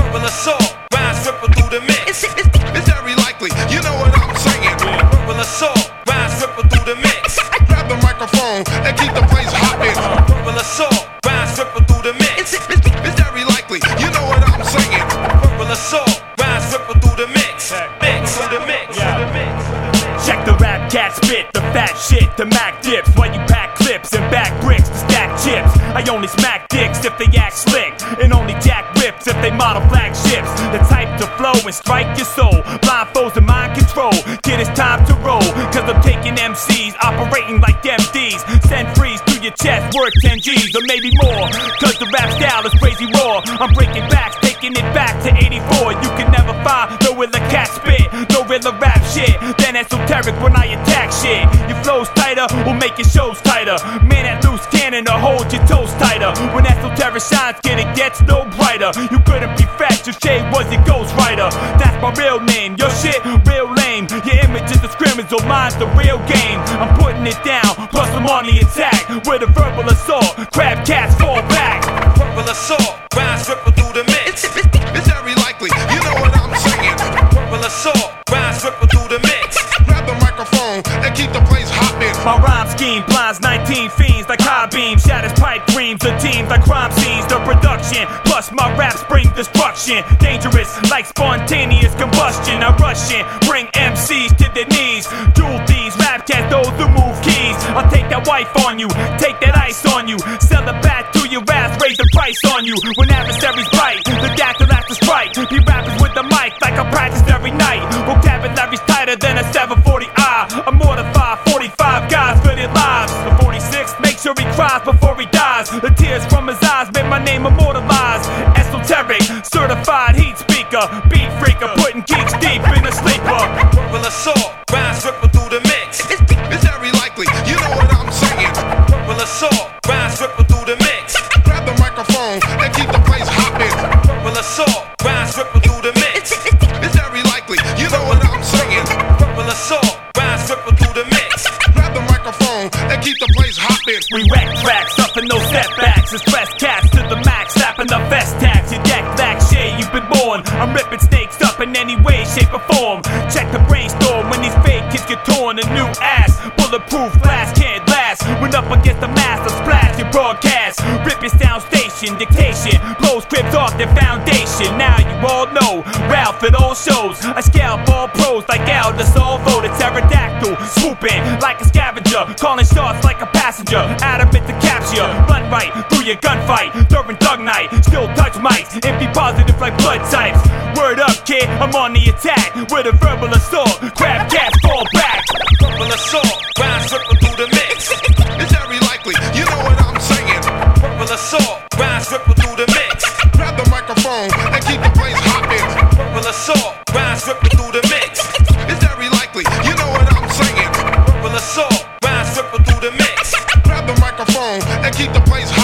Verbal assault, rhymes ripple through the mix. It's very likely, you know what I'm saying. Verbal assault, rhymes ripple through the mix. Grab the microphone and keep the place hopping. Verbal assault, rhymes ripple through the mix. It's very likely, you know what I'm saying. Verbal assault, rhymes ripple through the mix. Mix, through the mix, through the mix. Check the rap cat spit, the fat shit, the Mac dips. While you pack clips and back bricks to stack chips. I only smack dicks if they act slick, and only jack whips if they model flagships. The type to flow and strike your soul. Blindfolds and mind control. Kid, it's time to roll, cause I'm taking MCs, operating like MDs. Send freeze through your chest, worth 10 G's or maybe more, cause the rap style is crazy raw. I'm breaking backs, taking it back to 84. You can never find no illa cat spit, no illa rap shit. Then esoteric when I attack shit. Your flow's tighter will make your shows tighter. Man, that loose cannon to hold your toes tighter. When esoteric shines, kid, it gets no brighter. You couldn't be fast, your shade was your ghostwriter. That's my real name, your shit real lame. Your image is the scrimmage, or mine's the real game. I'm putting it down, plus I'm on the attack. With a verbal assault, crab cats fall back. Verbal assault, rhymes ripple through the mix. It's very likely, you know what I'm saying. Verbal assault, rhymes ripple through the mix. Grab the microphone and keep the place hopping. My rhyme scheme blinds 19 fiends like high beams, shatters pipe dreams of teams like crime scenes. The production, plus my raps bring destruction. Dangerous like spontaneous combustion. I rush in, bring MCs to their knees. Jewel thieves, rap cats, those who move keys. I'll take that wife on you, take that ice on you. Sell it back to your ass, raise the price on you. When adversaries bite, the dagger has to strike. Be rappers with the mic like I practice every night. Vocabulary's tighter than a 740i. I'm mortified, 45 guys for their lives. The 46, make sure he cries before he dies. The tears from his eyes made my name immortalized. Esoteric, certified heat speaker. Beat freaker, putting geeks deep in a sleeper. Verbal assault, rhymes ripple through the mix. It's very likely, you know what I'm saying. Verbal assault, rhymes ripple through the mix. Grab the microphone and keep the place hopping. Verbal assault, rhymes ripple through the mix. It's very likely, you know what I'm saying. Verbal assault, rhymes ripple through the mix. Grab the microphone and keep the place hopping. We wreck tracks, suffering no setbacks. Express cats to the max, slapping the vest tax. Your deck black shade, you've been born. I'm ripping snakes up in any way, shape, or form. Check the brainstorm when these fake kids get torn. A new ass, bulletproof glass can't last. When up against the mass, I splash your broadcast. Rip your sound station, dictation. Blows scripts off their foundation. Now you all know, Ralph at all shows. I scalp all pros like Al DeSalvo. The pterodactyl, swooping like a scavenger. Calling shots like a passenger. Adamant to capture, run right through your gunfight. During thug night, still touch mics and be positive like blood types. Word up, kid, I'm on the attack with a verbal assault. Crab cats fall back. Verbal assault, rhymes ripple through the mix. It's very likely, you know what I'm saying. Verbal assault, rhymes ripple through the mix. Grab the microphone and keep the place hopping. Verbal assault, rhymes ripple through the mix. It's very likely, you know what I'm saying. Verbal assault, rhymes ripple through the mix. Grab the microphone and keep the place hopping.